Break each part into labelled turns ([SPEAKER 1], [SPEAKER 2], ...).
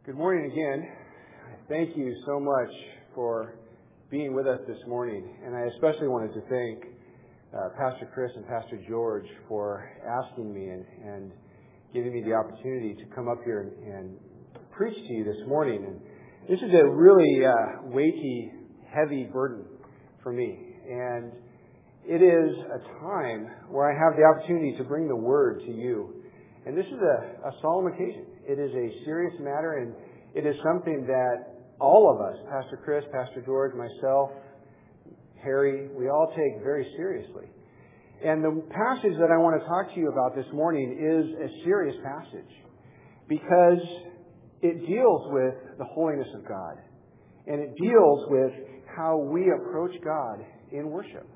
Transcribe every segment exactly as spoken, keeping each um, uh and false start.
[SPEAKER 1] Good morning again. Thank you so much for being with us this morning. And I especially wanted to thank uh, Pastor Chris and Pastor George for asking me and, and giving me the opportunity to come up here and, and preach to you this morning. And this is a really uh, weighty, heavy burden for me. And it is a time where I have the opportunity to bring the Word to you. And this is a, a solemn occasion. It is a serious matter, and it is something that all of us, Pastor Chris, Pastor George, myself, Harry, we all take very seriously. And the passage that I want to talk to you about this morning is a serious passage because it deals with the holiness of God, and it deals with how we approach God in worship.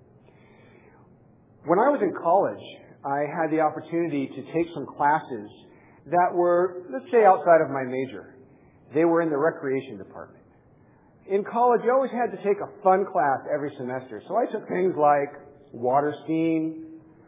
[SPEAKER 1] When I was in college, I had the opportunity to take some classes that were, let's say, outside of my major. They were in the recreation department. In college, you always had to take a fun class every semester. So I took things like water skiing,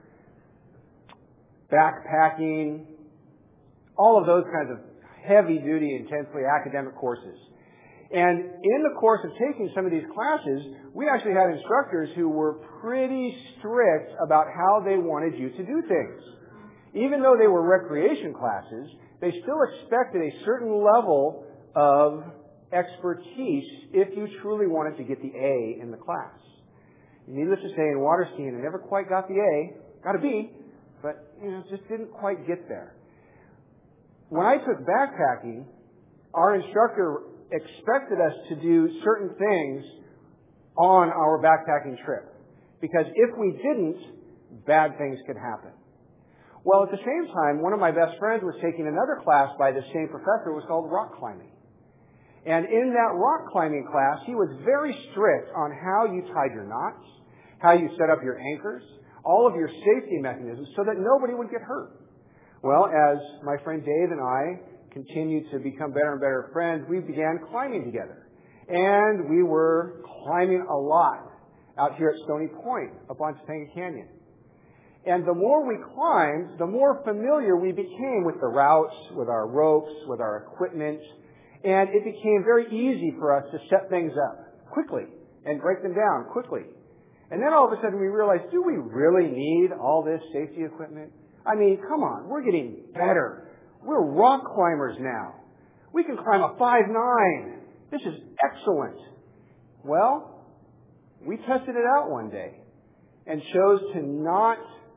[SPEAKER 1] backpacking, all of those kinds of heavy-duty, intensely academic courses. And in the course of taking some of these classes, we actually had instructors who were pretty strict about how they wanted you to do things. Even though they were recreation classes, they still expected a certain level of expertise if you truly wanted to get the A in the class. Needless to say, in water skiing, I never quite got the A. Got a B, but you know, just didn't quite get there. When I took backpacking, our instructor expected us to do certain things on our backpacking trip. Because if we didn't, bad things could happen. Well, at the same time, one of my best friends was taking another class by the same professor. It was called rock climbing. And in that rock climbing class, he was very strict on how you tied your knots, how you set up your anchors, all of your safety mechanisms so that nobody would get hurt. Well, as my friend Dave and I continued to become better and better friends, we began climbing together. And we were climbing a lot out here at Stony Point up on Topanga Canyon. And the more we climbed, the more familiar we became with the routes, with our ropes, with our equipment. And it became very easy for us to set things up quickly and break them down quickly. And then all of a sudden we realized, do we really need all this safety equipment? I mean, come on, we're getting better. We're rock climbers now. We can climb a five nine. This is excellent. Well, we tested it out one day and chose to not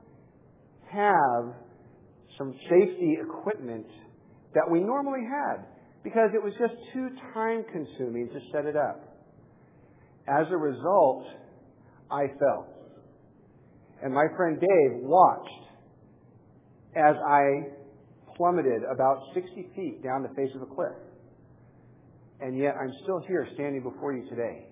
[SPEAKER 1] have some safety equipment that we normally had because it was just too time consuming to set it up. As a result, I fell. And my friend Dave watched as I plummeted about sixty feet down the face of a cliff. And yet I'm still here standing before you today.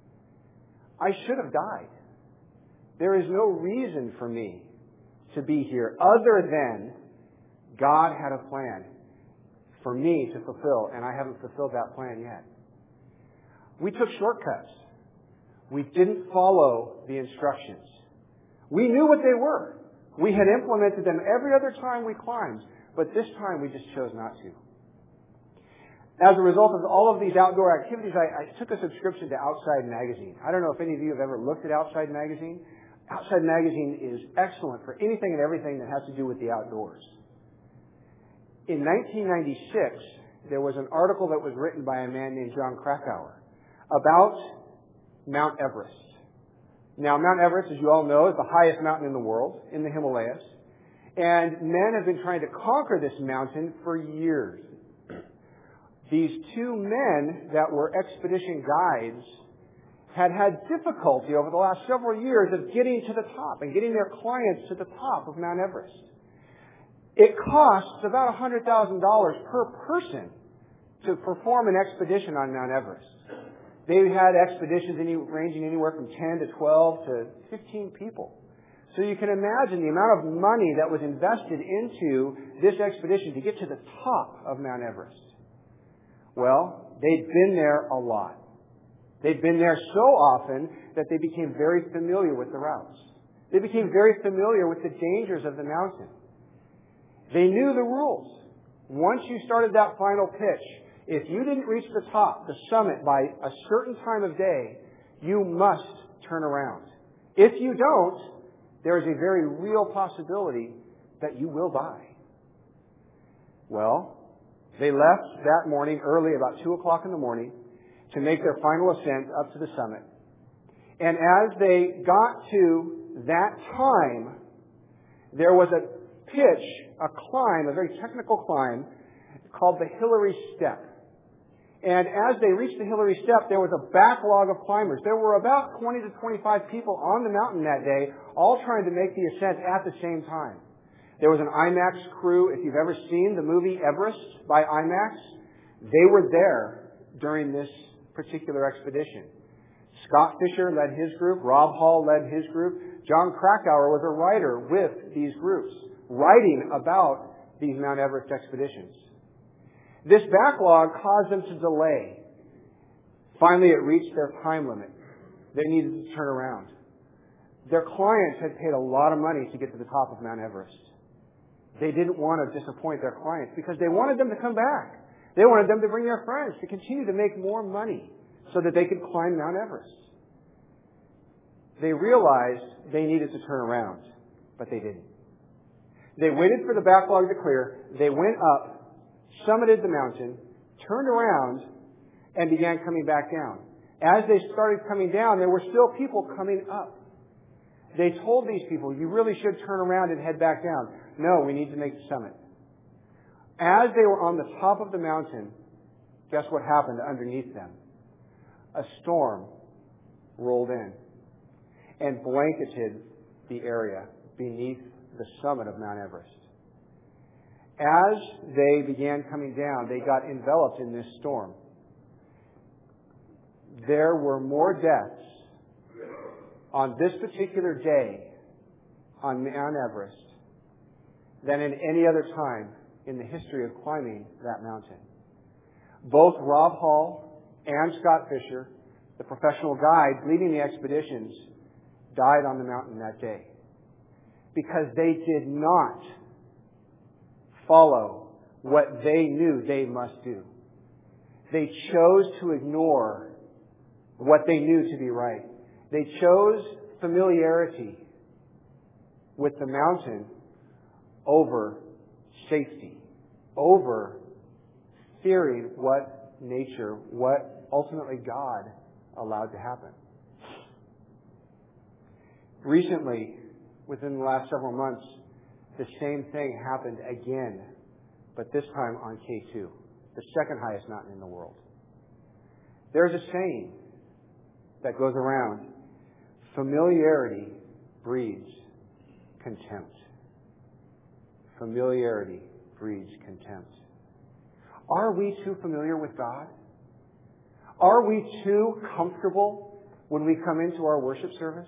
[SPEAKER 1] I should have died. There is no reason for me to be here other than God had a plan for me to fulfill, and I haven't fulfilled that plan yet. We took shortcuts. We didn't follow the instructions. We knew what they were. We had implemented them every other time we climbed, but this time we just chose not to. As a result of all of these outdoor activities, I, I took a subscription to Outside Magazine. I don't know if any of you have ever looked at Outside Magazine. Outside Magazine is excellent for anything and everything that has to do with the outdoors. In nineteen ninety-six, there was an article that was written by a man named John Krakauer about Mount Everest. Now, Mount Everest, as you all know, is the highest mountain in the world, in the Himalayas. And men have been trying to conquer this mountain for years. These two men that were expedition guides had had difficulty over the last several years of getting to the top and getting their clients to the top of Mount Everest. It costs about one hundred thousand dollars per person to perform an expedition on Mount Everest. They had expeditions any, ranging anywhere from ten to twelve to fifteen people. So you can imagine the amount of money that was invested into this expedition to get to the top of Mount Everest. Well, they'd been there a lot. They'd been there so often that they became very familiar with the routes. They became very familiar with the dangers of the mountain. They knew the rules. Once you started that final pitch, If you didn't reach the top, the summit, by a certain time of day, you must turn around. If you don't, there is a very real possibility that you will die. Well, they left that morning early, about two o'clock in the morning, to make their final ascent up to the summit. And as they got to that time, there was a pitch, a climb, a very technical climb, called the Hillary Step. And as they reached the Hillary Step, there was a backlog of climbers. There were about twenty to twenty-five people on the mountain that day, all trying to make the ascent at the same time. There was an IMAX crew. If you've ever seen the movie Everest by IMAX, they were there during this particular expedition. Scott Fisher led his group. Rob Hall led his group. John Krakauer was a writer with these groups, writing about these Mount Everest expeditions. This backlog caused them to delay. Finally, it reached their time limit. They needed to turn around. Their clients had paid a lot of money to get to the top of Mount Everest. They didn't want to disappoint their clients because they wanted them to come back. They wanted them to bring their friends to continue to make more money so that they could climb Mount Everest. They realized they needed to turn around, but they didn't. They waited for the backlog to clear. They went up, summited the mountain, turned around, and began coming back down. As they started coming down, there were still people coming up. They told these people, you really should turn around and head back down. No, we need to make the summit. As they were on the top of the mountain, guess what happened underneath them? A storm rolled in and blanketed the area beneath the summit of Mount Everest. As they began coming down, they got enveloped in this storm. There were more deaths on this particular day on Mount Everest than in any other time in the history of climbing that mountain. Both Rob Hall and Scott Fisher, the professional guides leading the expeditions, died on the mountain that day because they did not follow what they knew they must do. They chose to ignore what they knew to be right. They chose familiarity with the mountain over safety, over fearing what nature, what ultimately God allowed to happen. Recently, within the last several months, the same thing happened again, but this time on K two, the second highest mountain in the world. There's a saying that goes around, familiarity breeds contempt. Familiarity breeds contempt. Are we too familiar with God? Are we too comfortable when we come into our worship service?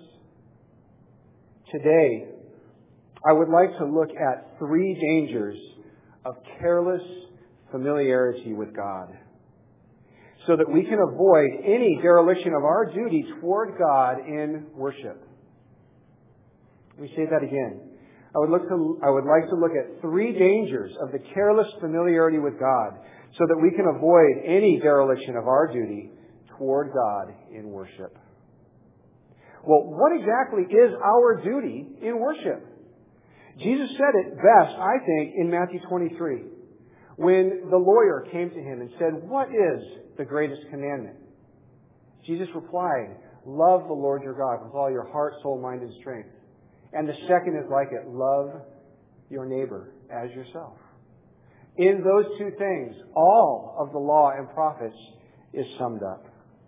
[SPEAKER 1] Today, I would like to look at three dangers of careless familiarity with God, so that we can avoid any dereliction of our duty toward God in worship. Let me say that again. I would, look to, I would like to look at three dangers of the careless familiarity with God, so that we can avoid any dereliction of our duty toward God in worship. Well, what exactly is our duty in worship? Jesus said it best, I think, in Matthew twenty-three, when the lawyer came to him and said, what is the greatest commandment? Jesus replied, love the Lord your God with all your heart, soul, mind, and strength. And the second is like it, love your neighbor as yourself. In those two things, all of the law and prophets is summed up.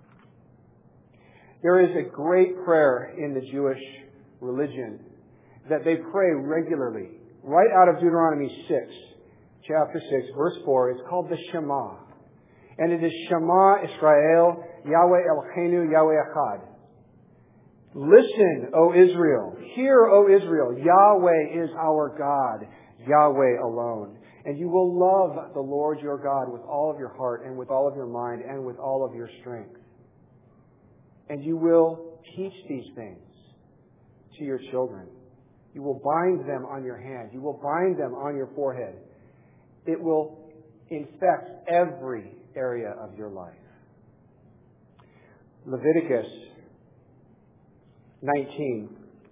[SPEAKER 1] There is a great prayer in the Jewish religion that they pray regularly, right out of Deuteronomy six, chapter six, verse four. It's called the Shema. And it is Shema Israel, Yahweh Eloheinu, Yahweh Echad. Listen, O Israel. Hear, O Israel. Yahweh is our God, Yahweh alone. And you will love the Lord your God with all of your heart and with all of your mind and with all of your strength. And you will teach these things to your children. You will bind them on your hand. You will bind them on your forehead. It will infect every area of your life. Leviticus nineteen,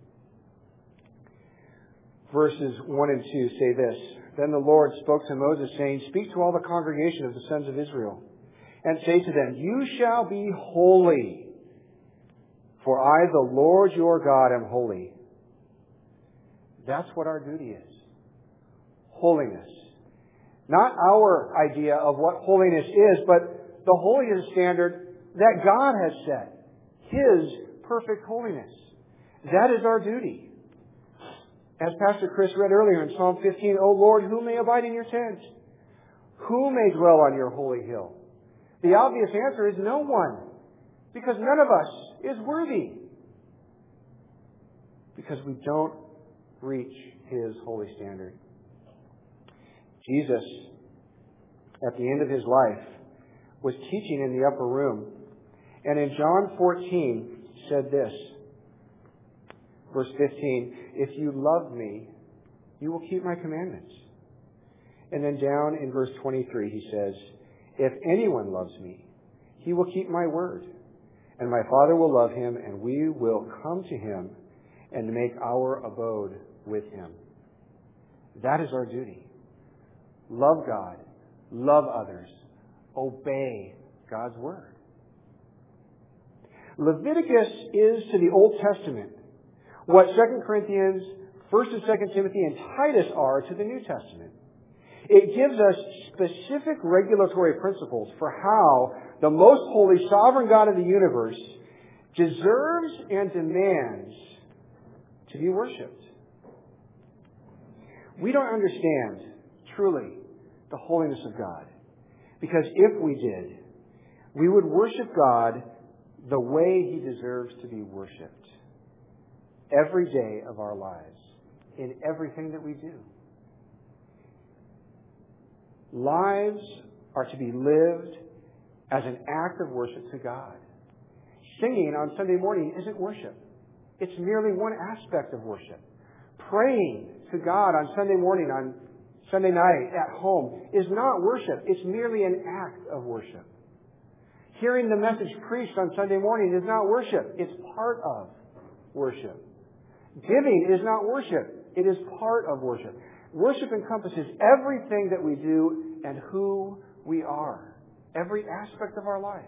[SPEAKER 1] verses one and two say this. Then the Lord spoke to Moses, saying, Speak to all the congregation of the sons of Israel, and say to them, You shall be holy, for I, the Lord your God, am holy. That's what our duty is. Holiness. Not our idea of what holiness is, but the holiness standard that God has set. His perfect holiness. That is our duty. As Pastor Chris read earlier in Psalm fifteen, O Lord, who may abide in your tent? Who may dwell on your holy hill? The obvious answer is no one, because none of us is worthy. Because we don't reach His holy standard. Jesus, at the end of His life, was teaching in the upper room. And in John fourteen said this, verse fifteen, If you love me, you will keep my commandments. And then down in verse twenty-three he says, If anyone loves me, he will keep my word. And my Father will love him, and we will come to him and make our abode with him. That is our duty. Love God. Love others. Obey God's word. Leviticus is to the Old Testament what Second Corinthians, First and Second Timothy, and Titus are to the New Testament. It gives us specific regulatory principles for how the most holy sovereign God of the universe deserves and demands to be worshipped. We don't understand truly the holiness of God, because if we did, we would worship God the way He deserves to be worshipped every day of our lives, in everything that we do. Lives are to be lived as an act of worship to God. Singing on Sunday morning isn't worship. It's merely one aspect of worship. Praying to God on Sunday morning, on Sunday night, at home, is not worship. It's merely an act of worship. Hearing the message preached on Sunday morning is not worship. It's part of worship. Giving is not worship. It is part of worship. Worship encompasses everything that we do and who we are. Every aspect of our life.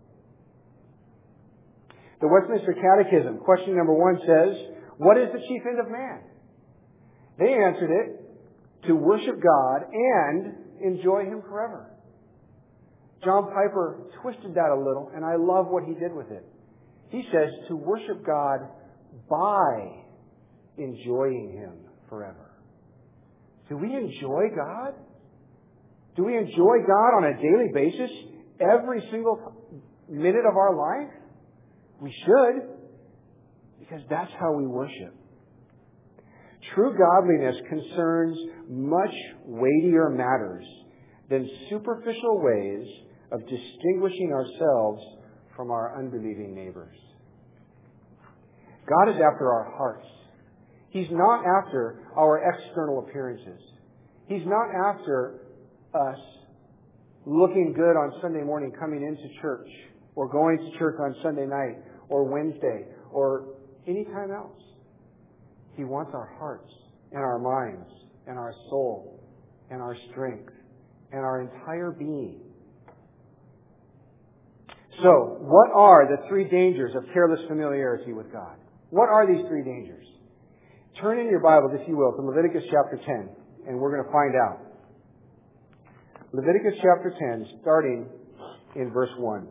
[SPEAKER 1] The Westminster Catechism, question number one says, What is the chief end of man? They answered it, to worship God and enjoy Him forever. John Piper twisted that a little, and I love what he did with it. He says, to worship God by enjoying Him forever. Do we enjoy God? Do we enjoy God on a daily basis, every single minute of our life? We should, because that's how we worship. True godliness concerns much weightier matters than superficial ways of distinguishing ourselves from our unbelieving neighbors. God is after our hearts. He's not after our external appearances. He's not after us looking good on Sunday morning, coming into church, or going to church on Sunday night, or Wednesday, or any time else. He wants our hearts, and our minds, and our soul, and our strength, and our entire being. So, what are the three dangers of careless familiarity with God? What are these three dangers? Turn in your Bibles, if you will, to Leviticus chapter ten, and we're going to find out. Leviticus chapter ten, starting in verse one.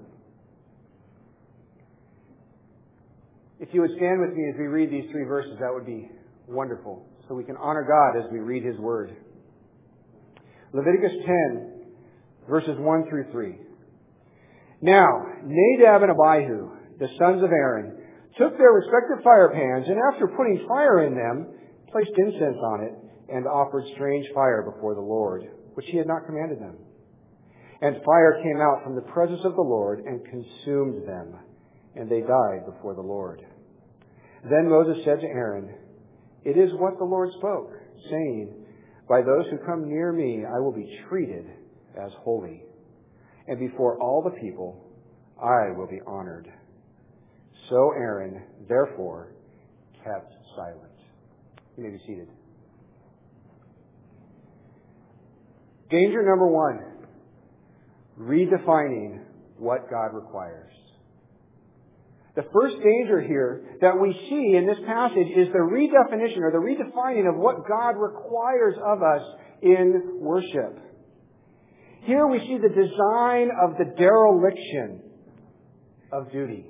[SPEAKER 1] If you would stand with me as we read these three verses, that would be wonderful, so we can honor God as we read His Word. Leviticus ten, verses one through three. Now, Nadab and Abihu, the sons of Aaron, took their respective fire pans, and after putting fire in them, placed incense on it, and offered strange fire before the Lord, which He had not commanded them. And fire came out from the presence of the Lord and consumed them, and they died before the Lord. Then Moses said to Aaron, It is what the Lord spoke, saying, By those who come near me I will be treated as holy. and before all the people I will be honored. So Aaron, therefore, kept silent. You may be seated. Danger number one, redefining what God requires. The first danger here that we see in this passage is the redefinition or the redefining of what God requires of us in worship. Here we see the design of the dereliction of duty.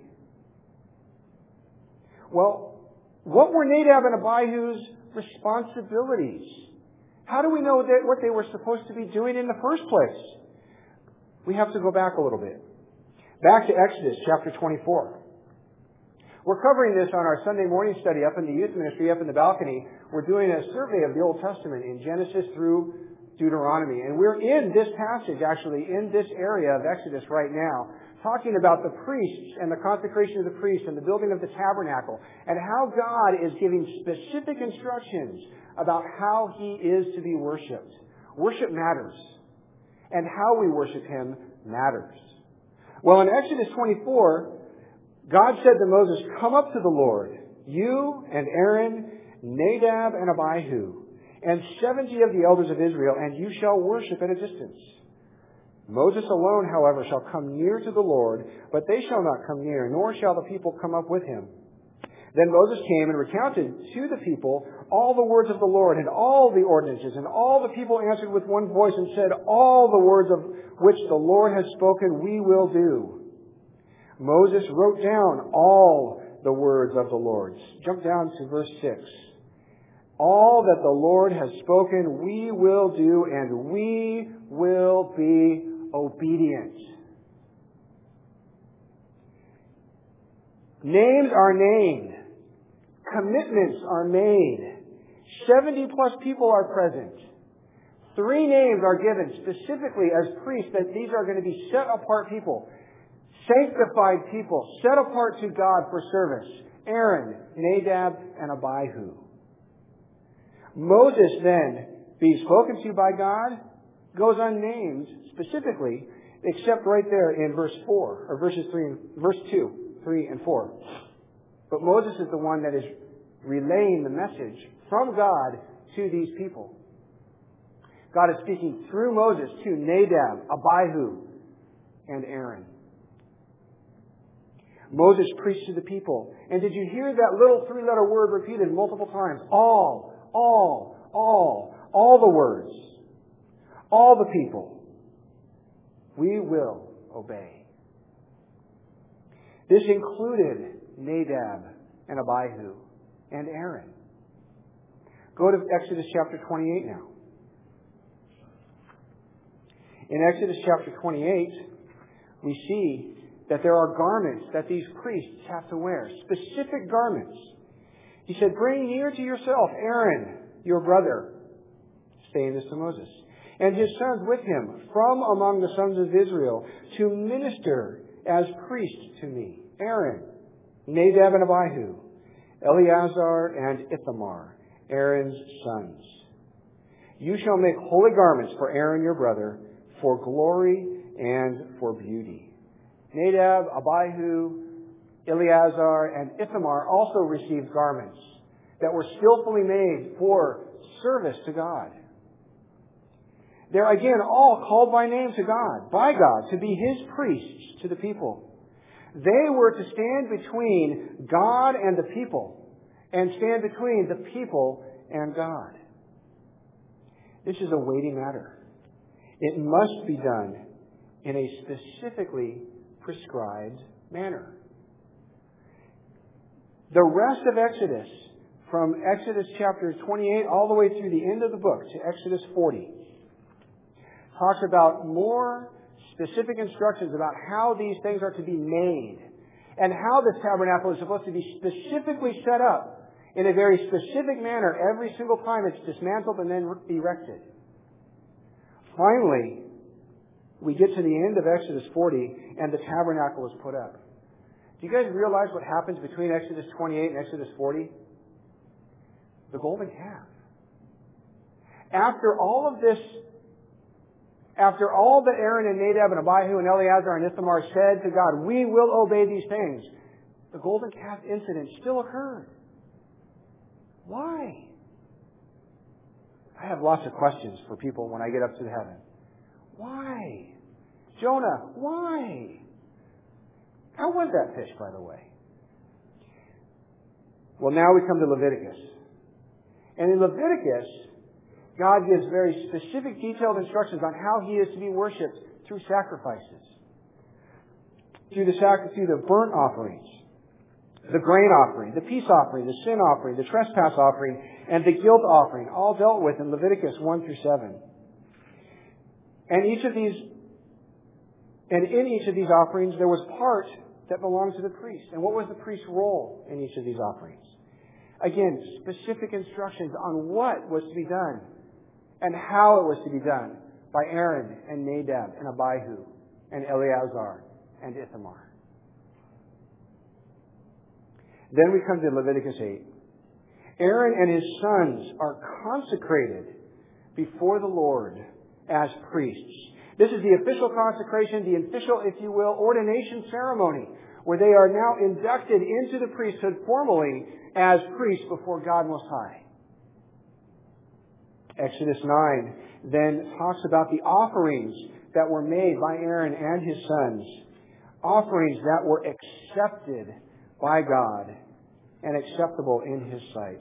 [SPEAKER 1] Well, what were Nadab and Abihu's responsibilities? How do we know that what they were supposed to be doing in the first place? We have to go back a little bit. Back to Exodus chapter twenty-four. We're covering this on our Sunday morning study up in the youth ministry, up in the balcony. We're doing a survey of the Old Testament in Genesis through Deuteronomy. And we're in this passage, actually, in this area of Exodus right now, talking about the priests and the consecration of the priests and the building of the tabernacle and how God is giving specific instructions about how He is to be worshipped. Worship matters. And how we worship Him matters. Well, in Exodus twenty-four, God said to Moses, "Come up to the Lord, you and Aaron, Nadab and Abihu, and seventy of the elders of Israel, and you shall worship at a distance. Moses alone, however, shall come near to the Lord, but they shall not come near, nor shall the people come up with him." Then Moses came and recounted to the people all the words of the Lord and all the ordinances, and all the people answered with one voice and said, "All the words of which the Lord has spoken we will do." Moses wrote down all the words of the Lord. Jump down to verse six. All that the Lord has spoken we will do, and we will be obedient. Names are named. Commitments are made. Seventy plus people are present. Three names are given specifically as priests that these are going to be set apart people. Sanctified people, set apart to God for service. Aaron, Nadab, and Abihu. Moses then, being spoken to by God, goes unnamed specifically, except right there in verse four, or verses three, verse two, three and four. But Moses is the one that is relaying the message from God to these people. God is speaking through Moses to Nadab, Abihu, and Aaron. Moses preached to the people. And did you hear that little three-letter word repeated multiple times? All, all, all, all the words, all the people. We will obey. This included Nadab and Abihu and Aaron. Go to Exodus chapter twenty-eight now. In Exodus chapter twenty-eight, we see that there are garments that these priests have to wear, specific garments. He said, "Bring near to yourself Aaron, your brother," saying this to Moses, "and his sons with him from among the sons of Israel to minister as priests to me. Aaron, Nadab and Abihu, Eleazar and Ithamar, Aaron's sons. You shall make holy garments for Aaron your brother, for glory and for beauty." Nadab, Abihu, Eleazar, and Ithamar also received garments that were skillfully made for service to God. They're again all called by name to God, by God, to be His priests to the people. They were to stand between God and the people, and stand between the people and God. This is a weighty matter. It must be done in a specifically prescribed manner. The rest of Exodus, from Exodus chapter twenty-eight all the way through the end of the book to Exodus forty, talks about more specific instructions about how these things are to be made and how this tabernacle is supposed to be specifically set up in a very specific manner every single time it's dismantled and then erected. Finally, we get to the end of Exodus forty and the tabernacle is put up. Do you guys realize what happens between Exodus twenty-eight and Exodus forty? The golden calf. After all of this After all that Aaron and Nadab and Abihu and Eleazar and Ithamar said to God, we will obey these things, the golden calf incident still occurred. Why? I have lots of questions for people when I get up to heaven. Why? Jonah, why? How was that fish, by the way? Well, now we come to Leviticus. And in Leviticus, God gives very specific, detailed instructions on how He is to be worshipped through sacrifices. Through the, sac- through the burnt offerings, the grain offering, the peace offering, the sin offering, the trespass offering, and the guilt offering, all dealt with in Leviticus one through seven. And each of these, and in each of these offerings, there was part that belonged to the priest. And what was the priest's role in each of these offerings? Again, specific instructions on what was to be done and how it was to be done by Aaron and Nadab and Abihu and Eleazar and Ithamar. Then we come to Leviticus eight. Aaron and his sons are consecrated before the Lord as priests. This is the official consecration, the official, if you will, ordination ceremony, where they are now inducted into the priesthood formally as priests before God Most High. Exodus nine then talks about the offerings that were made by Aaron and his sons, offerings that were accepted by God and acceptable in His sight.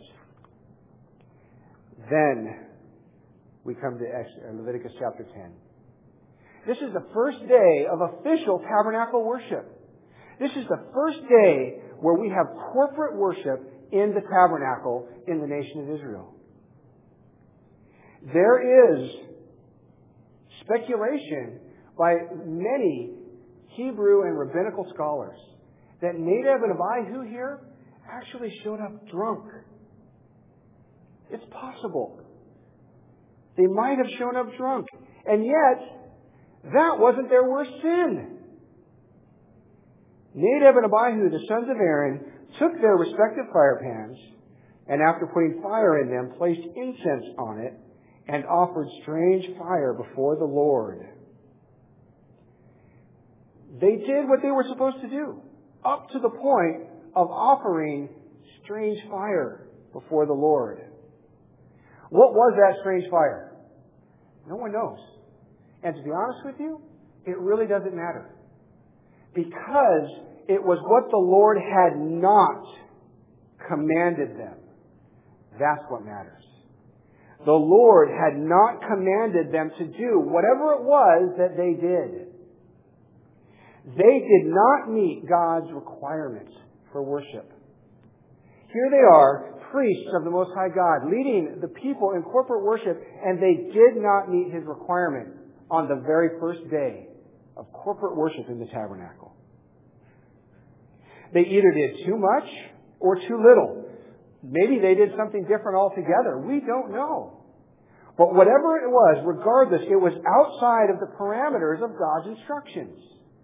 [SPEAKER 1] Then we come to Leviticus chapter ten. This is the first day of official tabernacle worship. This is the first day where we have corporate worship in the tabernacle in the nation of Israel. There is speculation by many Hebrew and rabbinical scholars that Nadab and Abihu here actually showed up drunk. It's possible. They might have shown up drunk. And yet, that wasn't their worst sin. Nadab and Abihu, the sons of Aaron, took their respective fire pans, and after putting fire in them, placed incense on it, and offered strange fire before the Lord. They did what they were supposed to do, up to the point of offering strange fire before the Lord. What was that strange fire? No one knows. And to be honest with you, it really doesn't matter. Because it was what the Lord had not commanded them. That's what matters. The Lord had not commanded them to do whatever it was that they did. They did not meet God's requirements for worship. Here they are, priests of the Most High God, leading the people in corporate worship, and they did not meet His requirement on the very first day of corporate worship in the tabernacle. They either did too much or too little. Maybe they did something different altogether. We don't know. But whatever it was, regardless, it was outside of the parameters of God's instructions.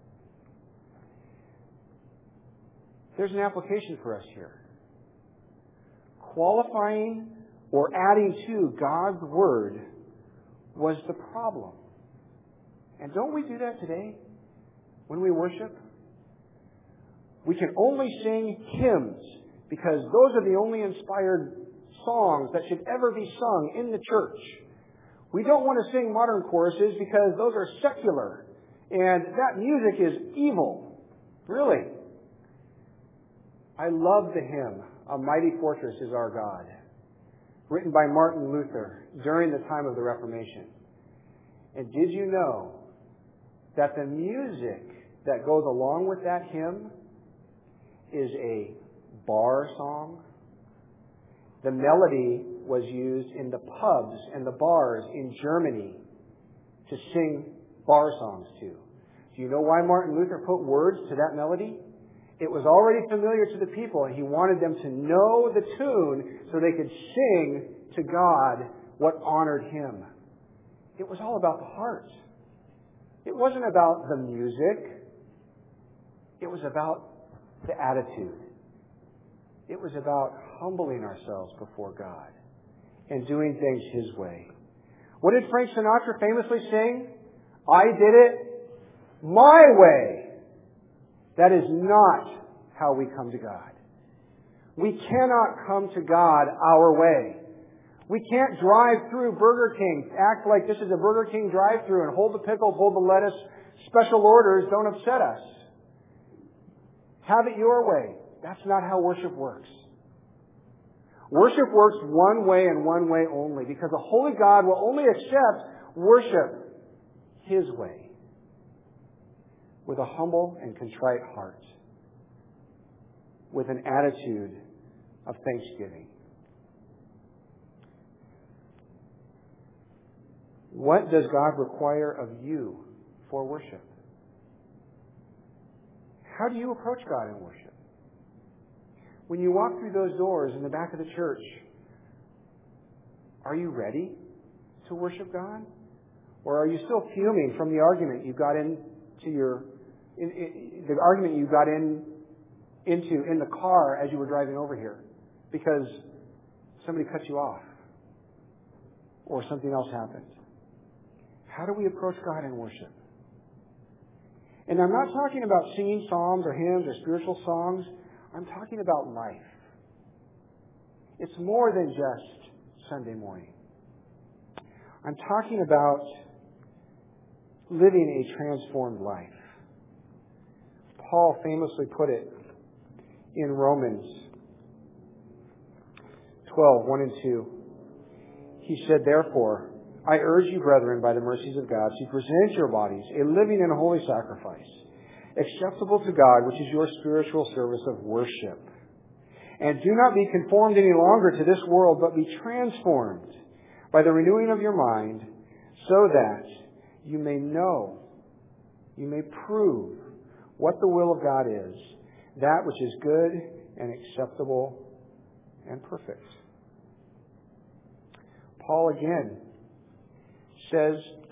[SPEAKER 1] There's an application for us here. Qualifying or adding to God's Word was the problem. And don't we do that today when we worship? We can only sing hymns because those are the only inspired songs that should ever be sung in the church. We don't want to sing modern choruses because those are secular and that music is evil. Really. I love the hymn, "A Mighty Fortress is Our God," written by Martin Luther during the time of the Reformation. And did you know that the music that goes along with that hymn is a bar song? The melody was used in the pubs and the bars in Germany to sing bar songs to. Do you know why Martin Luther put words to that melody? It was already familiar to the people, and he wanted them to know the tune so they could sing to God what honored Him. It was all about the heart. It wasn't about the music. It was about the attitude. It was about humbling ourselves before God and doing things His way. What did Frank Sinatra famously sing I did it my way. That is not how we come to God. We cannot come to God our way. We can't drive through Burger King, act like this is a Burger King drive-thru and hold the pickles, hold the lettuce, special orders, don't upset us. Have it your way. That's not how worship works. Worship works one way and one way only, because a holy God will only accept worship His way, with a humble and contrite heart, with an attitude of thanksgiving. What does God require of you for worship? How do you approach God in worship? When you walk through those doors in the back of the church, are you ready to worship God? Or are you still fuming from the argument you got into your in, in, the argument you got in into in the car as you were driving over here because somebody cut you off or something else happened? How do we approach God in worship? And I'm not talking about singing psalms or hymns or spiritual songs. I'm talking about life. It's more than just Sunday morning. I'm talking about living a transformed life. Paul famously put it in Romans twelve, one and two. He said, "Therefore, I urge you, brethren, by the mercies of God, to present your bodies a living and holy sacrifice, acceptable to God, which is your spiritual service of worship. And do not be conformed any longer to this world, but be transformed by the renewing of your mind, so that you may know, you may prove what the will of God is, that which is good and acceptable and perfect." Paul again says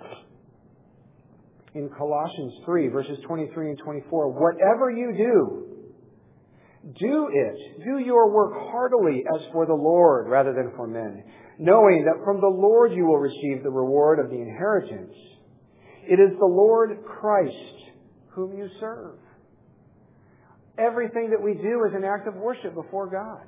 [SPEAKER 1] in Colossians three, verses twenty-three and twenty-four, "Whatever you do, do it. Do your work heartily as for the Lord rather than for men, knowing that from the Lord you will receive the reward of the inheritance. It is the Lord Christ whom you serve." Everything that we do is an act of worship before God.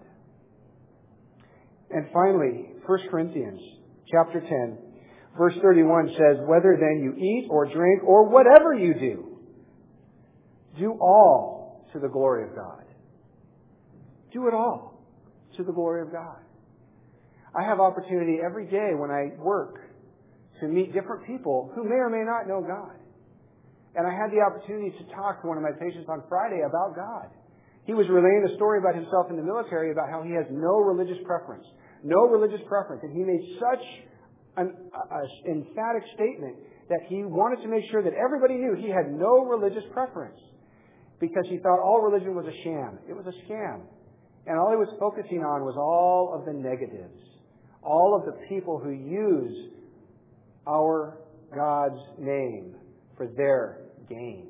[SPEAKER 1] And finally, First Corinthians chapter ten, verse thirty-one says, "Whether then you eat or drink or whatever you do, do all to the glory of God." Do it all to the glory of God. I have opportunity every day when I work to meet different people who may or may not know God. And I had the opportunity to talk to one of my patients on Friday about God. He was relaying a story about himself in the military, about how he has no religious preference. No religious preference. And he made such an a, emphatic statement that he wanted to make sure that everybody knew he had no religious preference, because he thought all religion was a sham. It was a scam. And all he was focusing on was all of the negatives. All of the people who use our God's name for their gain.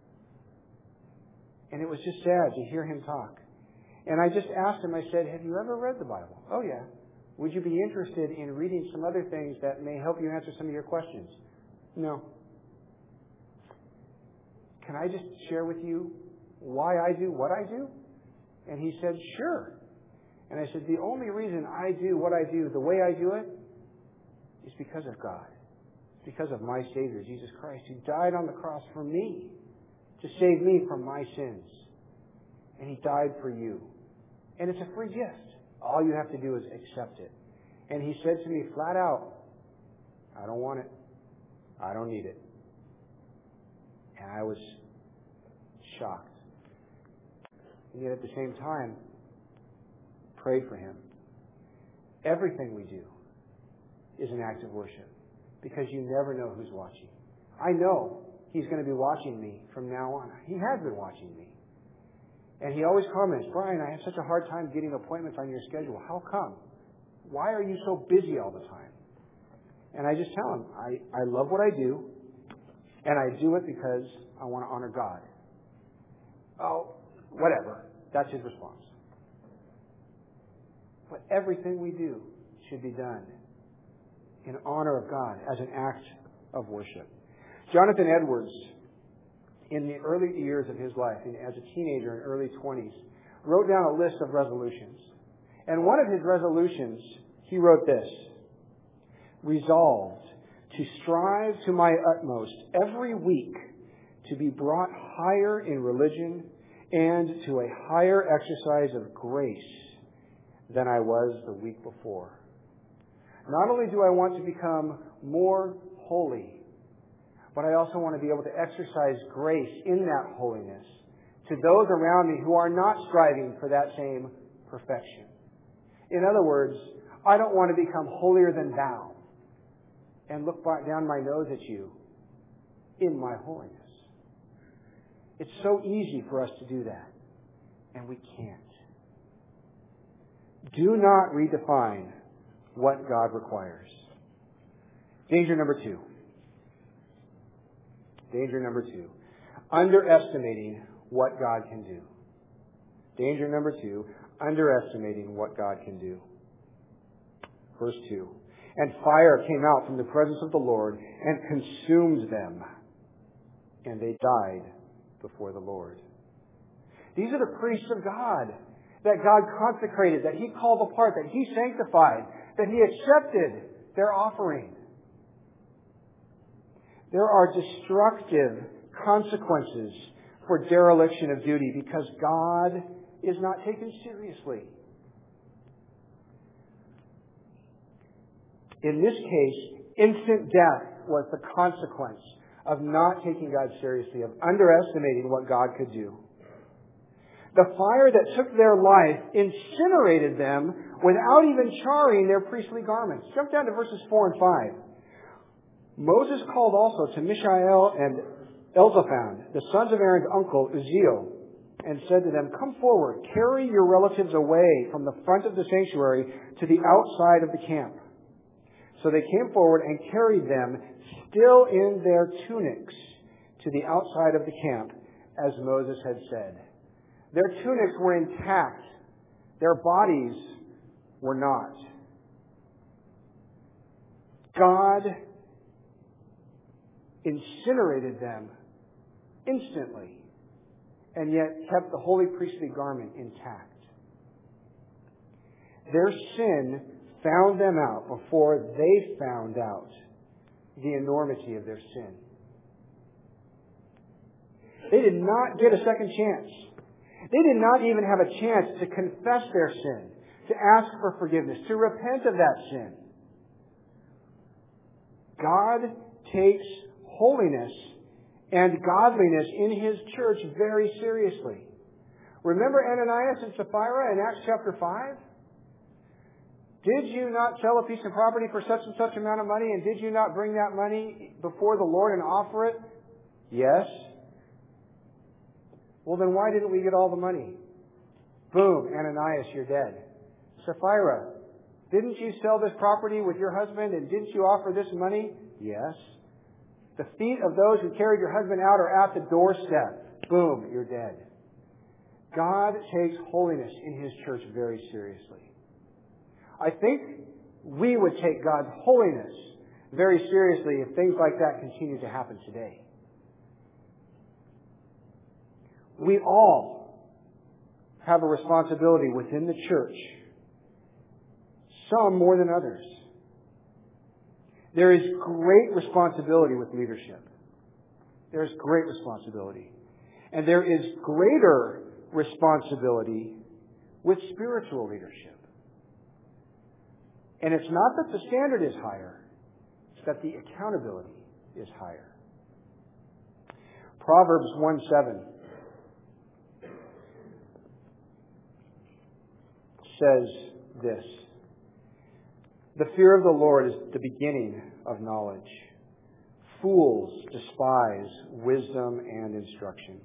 [SPEAKER 1] And it was just sad to hear him talk. And I just asked him, I said, "Have you ever read the Bible?" "Oh, yeah." "Would you be interested in reading some other things that may help you answer some of your questions?" "No." "Can I just share with you why I do what I do?" And he said, "Sure." And I said, "The only reason I do what I do the way I do it is because of God. It's because of my Savior, Jesus Christ, who died on the cross for me to save me from my sins. And He died for you. And it's a free gift. All you have to do is accept it." And he said to me flat out, "I don't want it. I don't need it." And I was shocked. And yet at the same time, prayed for him. Everything we do is an act of worship, because you never know who's watching. I know he's going to be watching me from now on. He has been watching me. And he always comments, "Brian, I have such a hard time getting appointments on your schedule. How come? Why are you so busy all the time?" And I just tell him, I, I love what I do, and I do it because I want to honor God. "Oh, whatever." That's his response. But everything we do should be done in honor of God as an act of worship. Jonathan Edwards, in the early years of his life, as a teenager in early twenties, wrote down a list of resolutions. And one of his resolutions, he wrote this: resolved to strive to my utmost every week to be brought higher in religion and to a higher exercise of grace than I was the week before. Not only do I want to become more holy, but I also want to be able to exercise grace in that holiness to those around me who are not striving for that same perfection. In other words, I don't want to become holier than thou and look down my nose at you in my holiness. It's so easy for us to do that, and we can't. Do not redefine what God requires. Danger number two. Danger number two. Underestimating what God can do. Danger number two. Underestimating what God can do. Verse two. And fire came out from the presence of the Lord and consumed them, and they died before the Lord. These are the priests of God that God consecrated, that He called apart, that He sanctified, that He accepted their offering. There are destructive consequences for dereliction of duty because God is not taken seriously. In this case, instant death was the consequence of not taking God seriously, of underestimating what God could do. The fire that took their life incinerated them without even charring their priestly garments. Jump down to verses four and five. Moses called also to Mishael and Elzaphan, the sons of Aaron's uncle Uzziel, and said to them, "Come forward, carry your relatives away from the front of the sanctuary to the outside of the camp." So they came forward and carried them, still in their tunics, to the outside of the camp, as Moses had said. Their tunics were intact. Their bodies were not. God incinerated them instantly, and yet kept the holy priestly garment intact. Their sin found them out before they found out the enormity of their sin. They did not get a second chance. They did not even have a chance to confess their sin, to ask for forgiveness, to repent of that sin. God takes holiness and godliness in His church very seriously. Remember Ananias and Sapphira in Acts chapter five? Did you not sell a piece of property for such and such amount of money, and did you not bring that money before the Lord and offer it? Yes. Well, then why didn't we get all the money? Boom, Ananias, you're dead. Sapphira, didn't you sell this property with your husband, and didn't you offer this money? Yes. The feet of those who carried your husband out are at the doorstep. Boom, you're dead. God takes holiness in His church very seriously. I think we would take God's holiness very seriously if things like that continue to happen today. We all have a responsibility within the church, some more than others. There is great responsibility with leadership. There is great responsibility. And there is greater responsibility with spiritual leadership. And it's not that the standard is higher, it's that the accountability is higher. Proverbs one seven says this: "The fear of the Lord is the beginning of knowledge. Fools despise wisdom and instruction."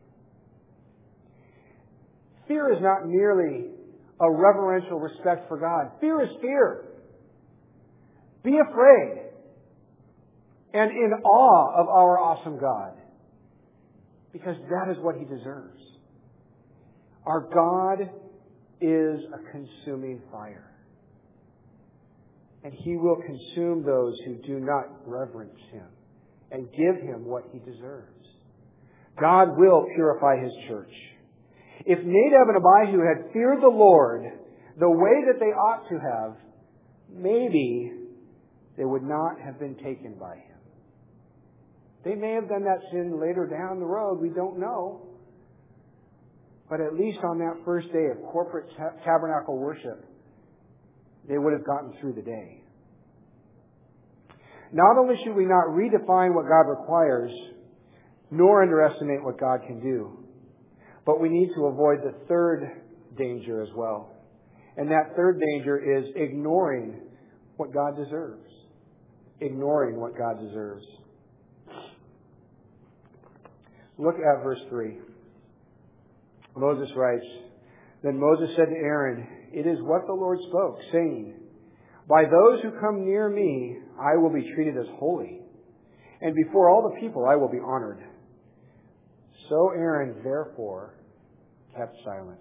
[SPEAKER 1] Fear is not merely a reverential respect for God. Fear is fear. Be afraid and in awe of our awesome God, because that is what He deserves. Our God is a consuming fire, and He will consume those who do not reverence Him and give him what he deserves. God will purify his church. If Nadab and Abihu had feared the Lord the way that they ought to have, maybe they would not have been taken by him. They may have done that sin later down the road. We don't know. But at least on that first day of corporate tabernacle worship, they would have gotten through the day. Not only should we not redefine what God requires, nor underestimate what God can do, but we need to avoid the third danger as well. And that third danger is ignoring what God deserves. Ignoring what God deserves. Look at verse three. Moses writes, Then Moses said to Aaron, It is what the Lord spoke, saying, By those who come near me, I will be treated as holy, and before all the people I will be honored. So Aaron, therefore, kept silent.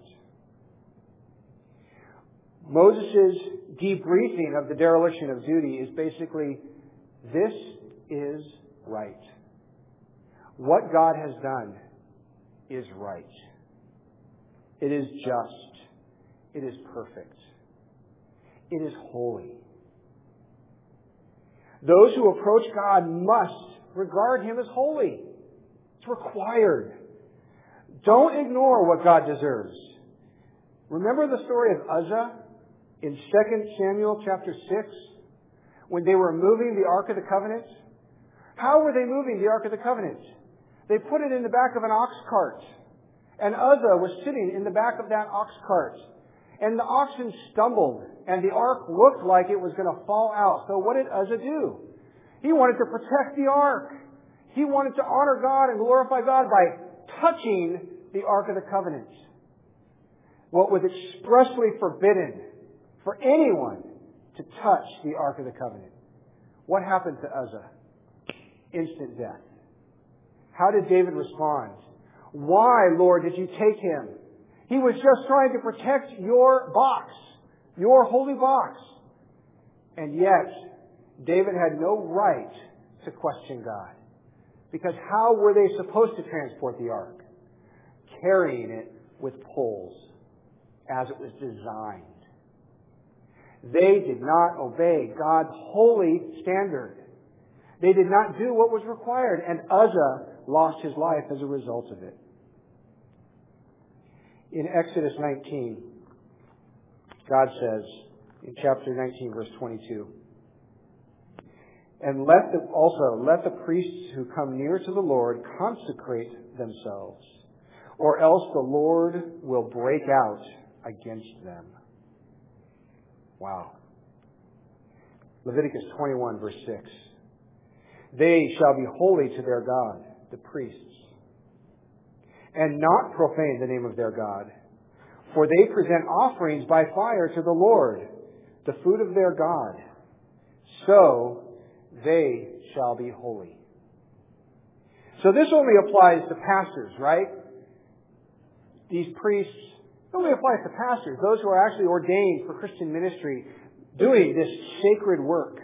[SPEAKER 1] Moses' debriefing of the dereliction of duty is basically, this is right. What God has done is right. It is just. It is perfect. It is holy. Those who approach God must regard him as holy. It's required. Don't ignore what God deserves. Remember the story of Uzzah in Second Samuel chapter six, when they were moving the Ark of the Covenant? How were they moving the Ark of the Covenant? They put it in the back of an ox cart. And Uzzah was sitting in the back of that ox cart. And the oxen stumbled, and the ark looked like it was going to fall out. So what did Uzzah do? He wanted to protect the ark. He wanted to honor God and glorify God by touching the Ark of the Covenant. What was expressly forbidden for anyone to touch the Ark of the Covenant. What happened to Uzzah? Instant death. How did David respond? Why, Lord, did you take him? He was just trying to protect your box, your holy box. And yet, David had no right to question God. Because how were they supposed to transport the ark? Carrying it with poles, as it was designed. They did not obey God's holy standard. They did not do what was required, and Uzzah lost his life as a result of it. In Exodus nineteen, God says, in chapter nineteen, verse twenty-two, And let the, also let the priests who come near to the Lord consecrate themselves, or else the Lord will break out against them. Wow. Leviticus twenty-one, verse six. They shall be holy to their God, the priests, and not profane the name of their God. For they present offerings by fire to the Lord, the food of their God. So they shall be holy. So this only applies to pastors, right? These priests only applies to pastors, those who are actually ordained for Christian ministry, doing this sacred work.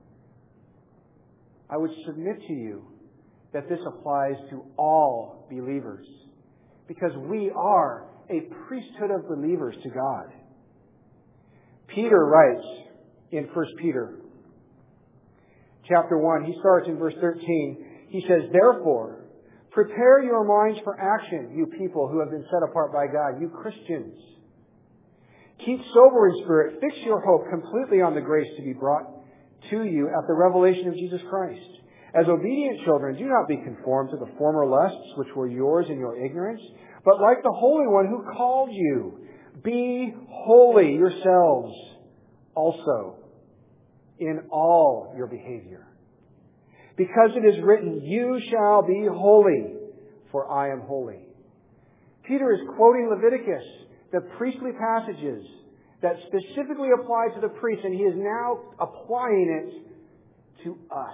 [SPEAKER 1] I would submit to you that this applies to all believers, because we are a priesthood of believers to God. Peter writes in First Peter chapter one, he starts in verse thirteen. He says, Therefore, prepare your minds for action, you people who have been set apart by God, you Christians. Keep sober in spirit. Fix your hope completely on the grace to be brought to you at the revelation of Jesus Christ. As obedient children, do not be conformed to the former lusts which were yours in your ignorance, but like the Holy One who called you, be holy yourselves also in all your behavior. Because it is written, You shall be holy, for I am holy. Peter is quoting Leviticus, the priestly passages that specifically apply to the priests, and he is now applying it to us.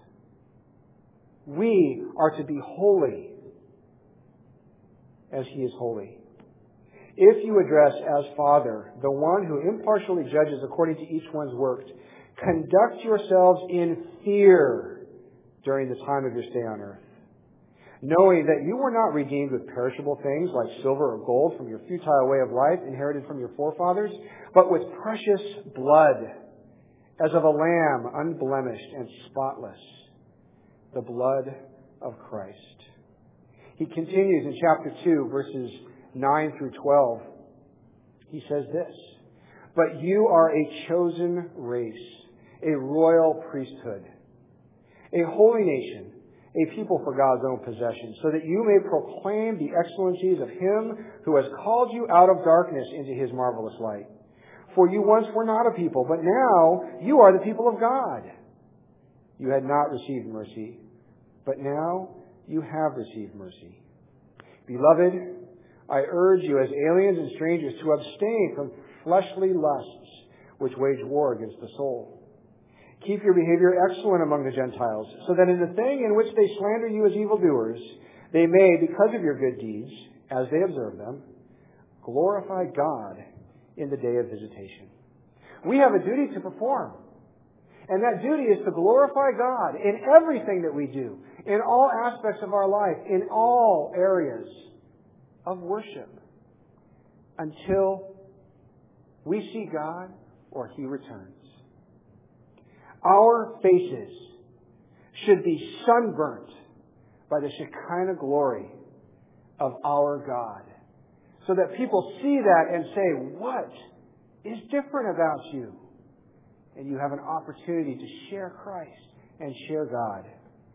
[SPEAKER 1] We are to be holy as he is holy. If you address as Father the one who impartially judges according to each one's work, conduct yourselves in fear during the time of your stay on earth, knowing that you were not redeemed with perishable things like silver or gold from your futile way of life inherited from your forefathers, but with precious blood, as of a lamb unblemished and spotless, the blood of Christ. He continues in chapter two, verses nine through twelve. He says this, "But you are a chosen race, a royal priesthood, a holy nation, a people for God's own possession, so that you may proclaim the excellencies of Him who has called you out of darkness into His marvelous light. For you once were not a people, but now you are the people of God. You had not received mercy, but now you have received mercy. Beloved, I urge you as aliens and strangers to abstain from fleshly lusts which wage war against the soul. Keep your behavior excellent among the Gentiles, so that in the thing in which they slander you as evildoers, they may, because of your good deeds, as they observe them, glorify God in the day of visitation." We have a duty to perform. And that duty is to glorify God in everything that we do, in all aspects of our life, in all areas of worship, until we see God or He returns. Our faces should be sunburnt by the Shekinah glory of our God, so that people see that and say, "What is different about you?" And you have an opportunity to share Christ and share God.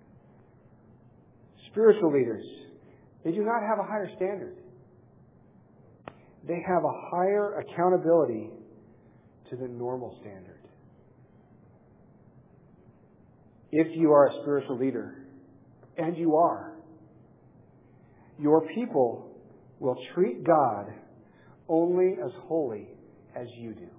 [SPEAKER 1] Spiritual leaders, they do not have a higher standard. They have a higher accountability to the normal standard. If you are a spiritual leader, and you are, your people will treat God only as holy as you do.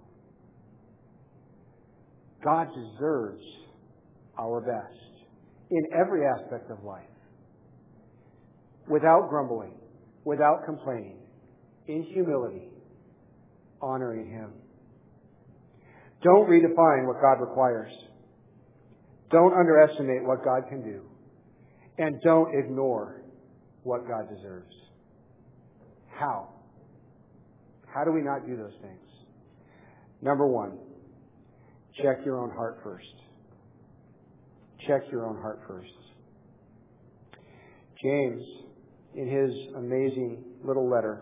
[SPEAKER 1] God deserves our best in every aspect of life, without grumbling, without complaining, in humility, honoring Him. Don't redefine what God requires. Don't underestimate what God can do. And don't ignore what God deserves. How? How do we not do those things? Number one, check your own heart first. Check your own heart first. James, in his amazing little letter,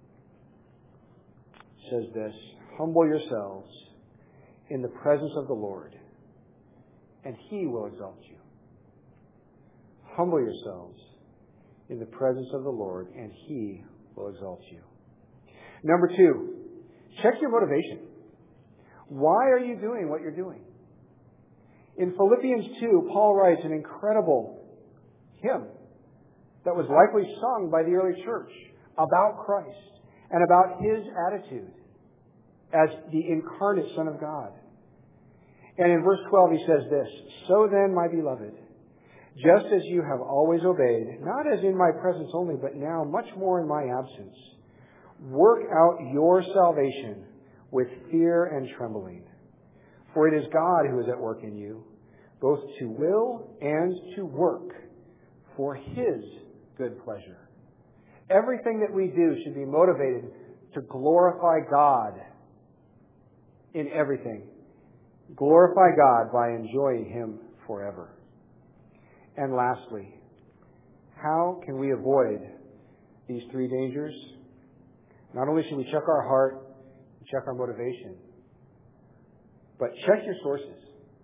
[SPEAKER 1] says this, "Humble yourselves in the presence of the Lord, and He will exalt you." Humble yourselves in the presence of the Lord, and He will exalt you. Number two, check your motivation. Why are you doing what you're doing? In Philippians two, Paul writes an incredible hymn that was likely sung by the early church about Christ and about His attitude as the incarnate Son of God. And in verse twelve he says this, "So then, my beloved, just as you have always obeyed, not as in my presence only, but now much more in my absence, work out your salvation with fear and trembling. For it is God who is at work in you, both to will and to work for His good pleasure." Everything that we do should be motivated to glorify God in everything. Glorify God by enjoying Him forever. And lastly, how can we avoid these three dangers? Not only should we check our heart, check our motivation, but check your sources.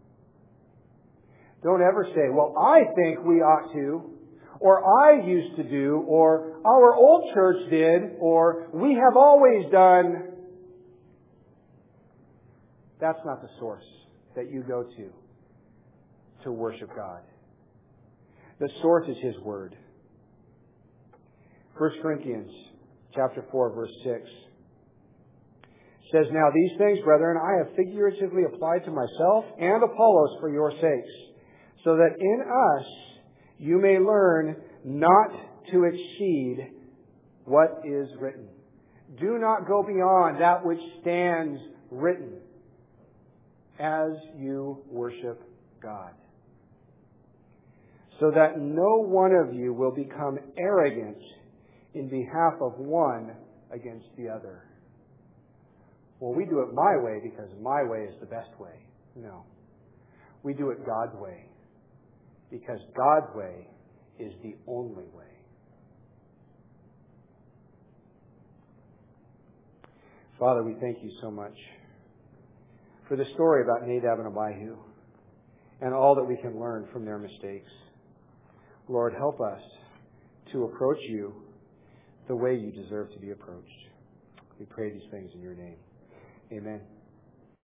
[SPEAKER 1] Don't ever say, "Well, I think we ought to," or "I used to do," or "our old church did," or "we have always done." That's not the source that you go to to worship God. The source is His Word. First Corinthians chapter four, verse six says, "Now these things, brethren, I have figuratively applied to myself and Apollos for your sakes, so that in us you may learn not to exceed what is written." Do not go beyond that which stands written as you worship God. so that no one of you will become arrogant in behalf of one against the other. Well, we do it my way because my way is the best way. No. We do it God's way because God's way is the only way. Father, we thank you so much for the story about Nadab and Abihu and all that we can learn from their mistakes. Lord, help us to approach you the way you deserve to be approached. We pray these things in your name. Amen.